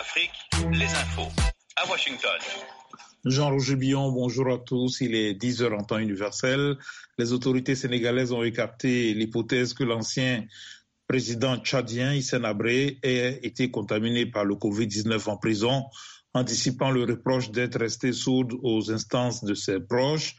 Afrique, les infos. À Washington. Jean-Roger Billon, bonjour à tous. Il est 10h en temps universel. Les autorités sénégalaises ont écarté l'hypothèse que l'ancien président tchadien Hissène Habré ait été contaminé par le Covid-19 en prison, anticipant le reproche d'être resté sourde aux instances de ses proches.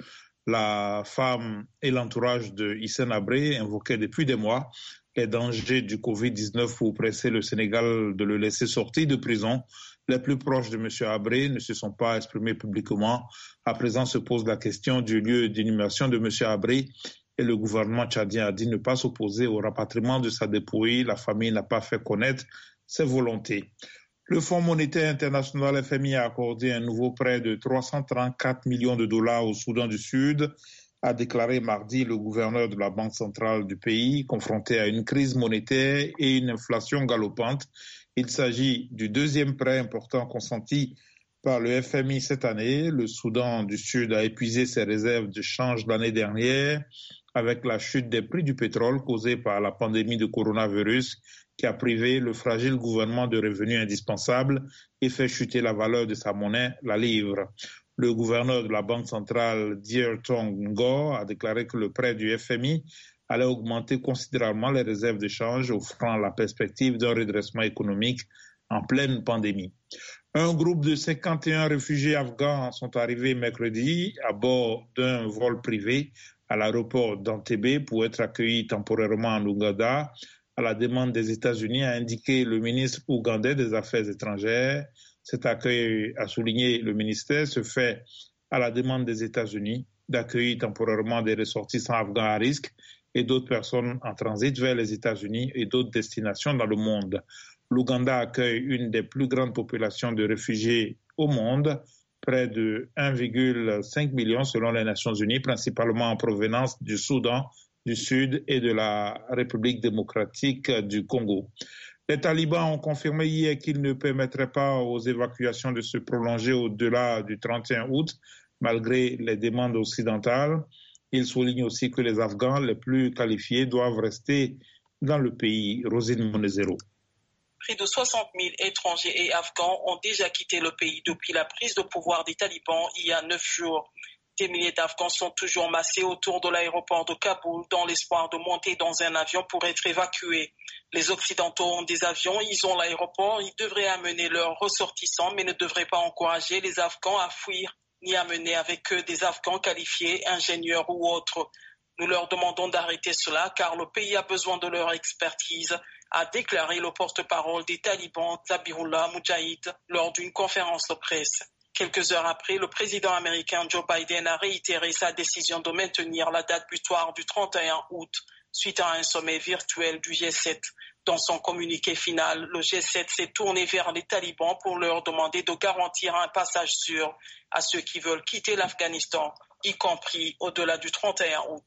La femme et l'entourage de Hissène Habré invoquaient depuis des mois les dangers du Covid-19 pour presser le Sénégal de le laisser sortir de prison. Les plus proches de M. Habré ne se sont pas exprimés publiquement. À présent se pose la question du lieu d'inhumation de M. Habré et le gouvernement tchadien a dit ne pas s'opposer au rapatriement de sa dépouille. La famille n'a pas fait connaître ses volontés. Le Fonds monétaire international FMI a accordé un nouveau prêt de 334 millions de dollars au Soudan du Sud, a déclaré mardi le gouverneur de la Banque centrale du pays, confronté à une crise monétaire et une inflation galopante. Il s'agit du deuxième prêt important consenti par le FMI cette année. Le Soudan du Sud a épuisé ses réserves de change l'année dernière avec la chute des prix du pétrole causée par la pandémie de coronavirus qui a privé le fragile gouvernement de revenus indispensables et fait chuter la valeur de sa monnaie, la livre. Le gouverneur de la Banque centrale, Dier Tong Ngo, a déclaré que le prêt du FMI allait augmenter considérablement les réserves de change, offrant la perspective d'un redressement économique en pleine pandémie. Un groupe de 51 réfugiés afghans sont arrivés mercredi à bord d'un vol privé à l'aéroport d'Entebbe pour être accueillis temporairement en Ouganda. À la demande des États-Unis, a indiqué le ministre ougandais des Affaires étrangères. Cet accueil, a souligné le ministère, se fait à la demande des États-Unis d'accueillir temporairement des ressortissants afghans à risque et d'autres personnes en transit vers les États-Unis et d'autres destinations dans le monde. L'Ouganda accueille une des plus grandes populations de réfugiés au monde, près de 1,5 million selon les Nations Unies, principalement en provenance du Soudan du Sud et de la République démocratique du Congo. Les talibans ont confirmé hier qu'ils ne permettraient pas aux évacuations de se prolonger au-delà du 31 août, malgré les demandes occidentales. Ils soulignent aussi que les Afghans les plus qualifiés doivent rester dans le pays. Rosine Monezero. Près de 60 000 étrangers et Afghans ont déjà quitté le pays depuis la prise de pouvoir des talibans il y a 9 jours. Des milliers d'Afghans sont toujours massés autour de l'aéroport de Kaboul dans l'espoir de monter dans un avion pour être évacués. Les Occidentaux ont des avions, ils ont l'aéroport, ils devraient amener leurs ressortissants mais ne devraient pas encourager les Afghans à fuir ni amener avec eux des Afghans qualifiés, ingénieurs ou autres. Nous leur demandons d'arrêter cela car le pays a besoin de leur expertise, a déclaré le porte-parole des talibans Zabihullah Mujahid lors d'une conférence de presse. Quelques heures après, le président américain Joe Biden a réitéré sa décision de maintenir la date butoir du 31 août suite à un sommet virtuel du G7. Dans son communiqué final, le G7 s'est tourné vers les talibans pour leur demander de garantir un passage sûr à ceux qui veulent quitter l'Afghanistan, y compris au-delà du 31 août.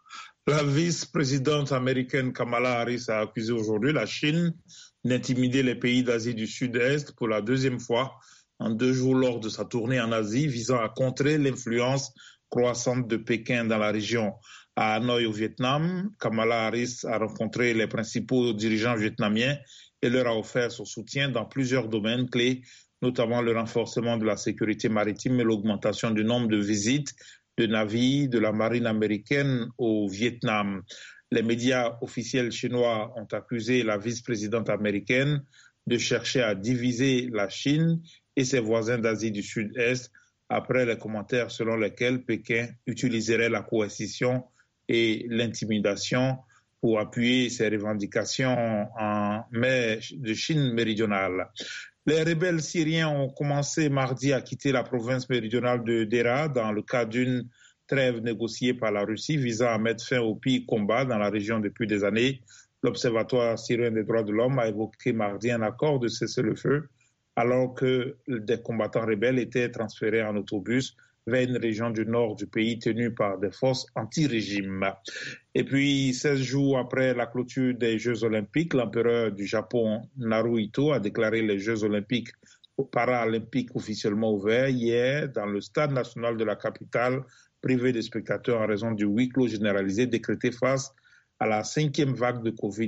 La vice-présidente américaine Kamala Harris a accusé aujourd'hui la Chine d'intimider les pays d'Asie du Sud-Est pour la deuxième fois en 2 jours lors de sa tournée en Asie visant à contrer l'influence croissante de Pékin dans la région. À Hanoï au Vietnam, Kamala Harris a rencontré les principaux dirigeants vietnamiens et leur a offert son soutien dans plusieurs domaines clés, notamment le renforcement de la sécurité maritime et l'augmentation du nombre de visites de navires de la marine américaine au Vietnam. Les médias officiels chinois ont accusé la vice-présidente américaine de chercher à diviser la Chine et ses voisins d'Asie du Sud-Est après les commentaires selon lesquels Pékin utiliserait la coercition et l'intimidation pour appuyer ses revendications en mer de Chine méridionale. Les rebelles syriens ont commencé mardi à quitter la province méridionale de Deraa dans le cadre d'une trêve négociée par la Russie visant à mettre fin aux pires combats dans la région depuis des années. L'Observatoire syrien des droits de l'homme a évoqué mardi un accord de cessez-le-feu alors que des combattants rebelles étaient transférés en autobus vers une région du nord du pays tenue par des forces anti-régime. Et puis, 16 jours après la clôture des Jeux olympiques, l'empereur du Japon, Naruhito, a déclaré les Jeux olympiques paralympiques officiellement ouverts hier dans le stade national de la capitale, privé de spectateurs en raison du huis clos généralisé décrété face à la 5e vague de Covid-19.